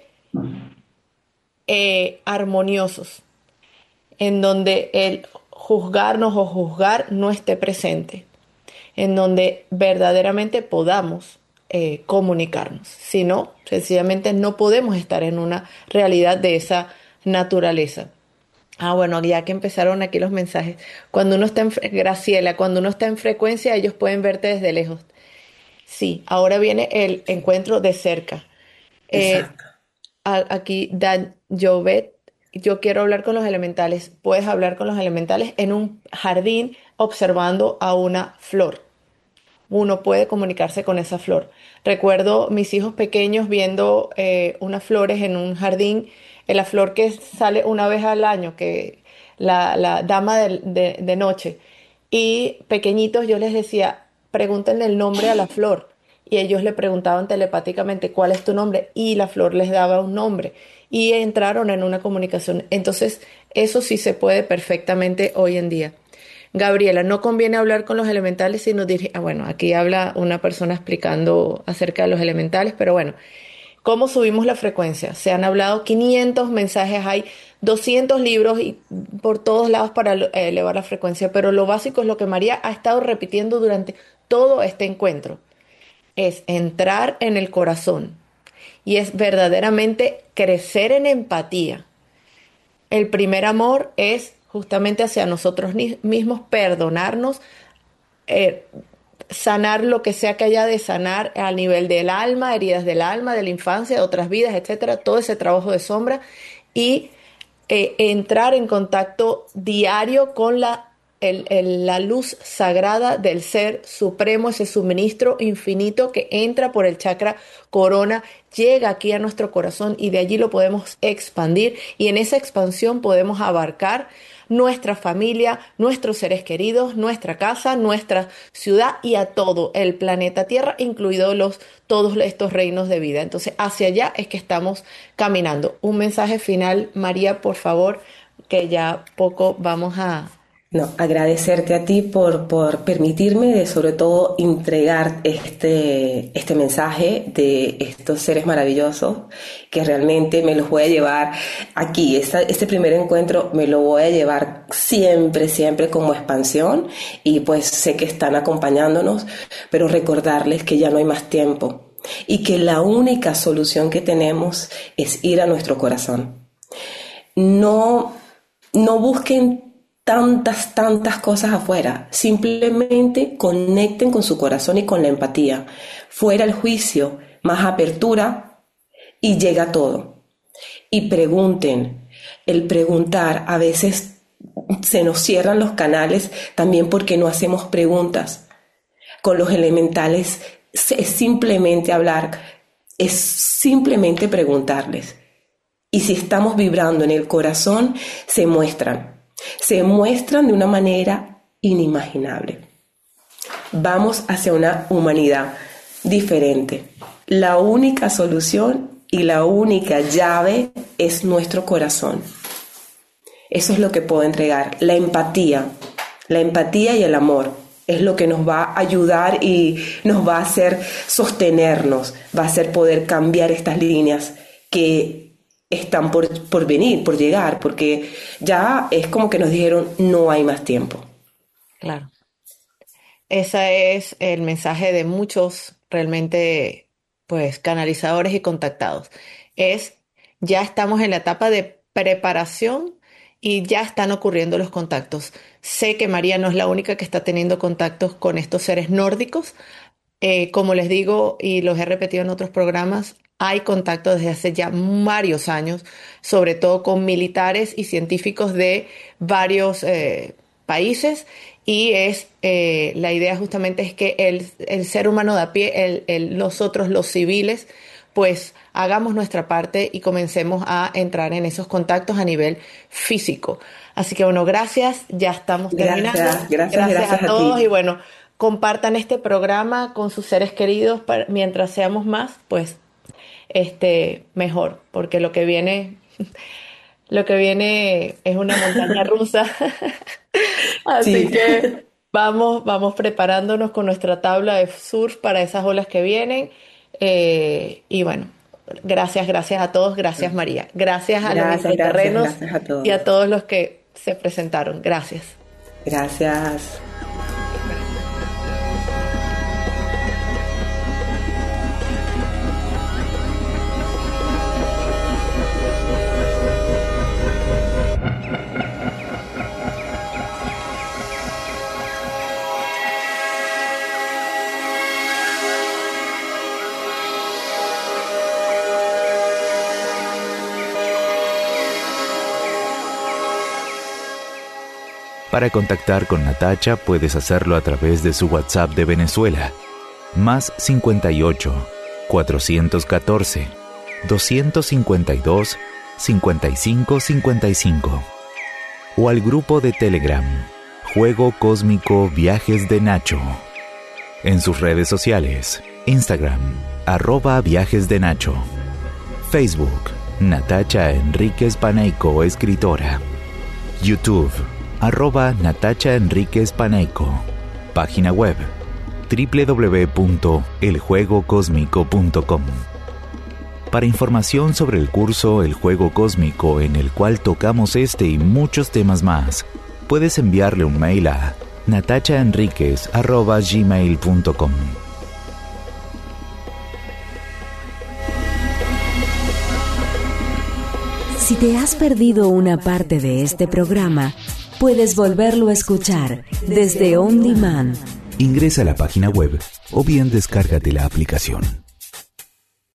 armoniosos, en donde el juzgarnos o juzgar no esté presente, en donde verdaderamente podamos comunicarnos. Si no, sencillamente no podemos estar en una realidad de esa naturaleza. Ah, bueno, ya que empezaron aquí los mensajes. Cuando uno está en, Graciela, cuando uno está en frecuencia, ellos pueden verte desde lejos. Sí, ahora viene el encuentro de cerca. Eh, Exacto. aquí, Dan Jovet, yo quiero hablar con los elementales. Puedes hablar con los elementales en un jardín observando a una flor. uno puede comunicarse con esa flor. Recuerdo mis hijos pequeños viendo unas flores en un jardín, la flor que sale una vez al año, que la dama de noche. Y pequeñitos yo les decía, pregúntenle el nombre a la flor. Y ellos le preguntaban telepáticamente cuál es tu nombre y la flor les daba un nombre y entraron en una comunicación. Entonces, eso sí se puede perfectamente hoy en día. Gabriela, no conviene hablar con los elementales si nos dirige... bueno, aquí habla una persona explicando acerca de los elementales, pero bueno, ¿cómo subimos la frecuencia? Se han hablado 500 mensajes, hay 200 libros y por todos lados para elevar la frecuencia, pero lo básico es lo que María ha estado repitiendo durante todo este encuentro, es entrar en el corazón y es verdaderamente crecer en empatía. El primer amor es justamente hacia nosotros mismos, perdonarnos, eh, sanar lo que sea que haya de sanar a nivel del alma, heridas del alma, de la infancia, de otras vidas, etcétera, todo ese trabajo de sombra y entrar en contacto diario con la luz sagrada del Ser Supremo, ese suministro infinito que entra por el chakra corona, llega aquí a nuestro corazón y de allí lo podemos expandir y en esa expansión podemos abarcar nuestra familia, nuestros seres queridos, nuestra casa, nuestra ciudad y a todo el planeta Tierra, incluidos todos estos reinos de vida. Entonces, hacia allá es que estamos caminando. Un mensaje final, María, por favor, que ya poco vamos a... No, agradecerte a ti por permitirme de sobre todo entregar este mensaje de estos seres maravillosos que realmente me los voy a llevar aquí. Este primer encuentro me lo voy a llevar siempre, siempre como expansión y pues sé que están acompañándonos, pero recordarles que ya no hay más tiempo y que la única solución que tenemos es ir a nuestro corazón. No busquen tantas cosas afuera. Simplemente conecten con su corazón y con la empatía. Fuera el juicio, más apertura y llega todo. Y pregunten. El preguntar, a veces se nos cierran los canales también porque no hacemos preguntas. Con los elementales es simplemente hablar, es simplemente preguntarles. Y si estamos vibrando en el corazón, se muestran de una manera inimaginable. Vamos hacia una humanidad diferente. La única solución y la única llave es nuestro corazón. Eso es lo que puedo entregar, la empatía y el amor. Es lo que nos va a ayudar y nos va a hacer sostenernos, va a hacer poder cambiar estas líneas que están por venir, por llegar, porque ya es como que nos dijeron no hay más tiempo. Claro. Ese es el mensaje de muchos realmente pues canalizadores y contactados. Ya estamos en la etapa de preparación y ya están ocurriendo los contactos. Sé que María no es la única que está teniendo contactos con estos seres nórdicos. Como les digo y los he repetido en otros programas, hay contacto desde hace ya varios años, sobre todo con militares y científicos de varios países. Y la idea justamente es que el ser humano de a pie, nosotros los civiles, pues hagamos nuestra parte y comencemos a entrar en esos contactos a nivel físico. Así que bueno, gracias, ya estamos terminando. Gracias a todos y bueno, compartan este programa con sus seres queridos mientras seamos más, pues mejor, porque lo que viene es una montaña rusa. Así Sí. que vamos preparándonos con nuestra tabla de surf para esas olas que vienen. Y bueno, gracias a todos, gracias María, gracias a los intraterrenos Gracias a todos. y a todos los que se presentaron. Gracias. Gracias. Para contactar con Natacha puedes hacerlo a través de su WhatsApp de Venezuela, más 58 414 252 55 55, o al grupo de Telegram Juego Cósmico Viajes de Nacho. En sus redes sociales, Instagram @Viajes de Nacho, Facebook Natacha Enríquez Panayco, escritora, YouTube @Natacha Enríquez Panayco, página web www.eljuegocósmico.com. Para información sobre el curso El Juego Cósmico, en el cual tocamos este y muchos temas más, puedes enviarle un mail a natachaenriquez@gmail.com. Si te has perdido una parte de este programa, puedes volverlo a escuchar desde On Demand. Ingresa a la página web o bien descárgate la aplicación.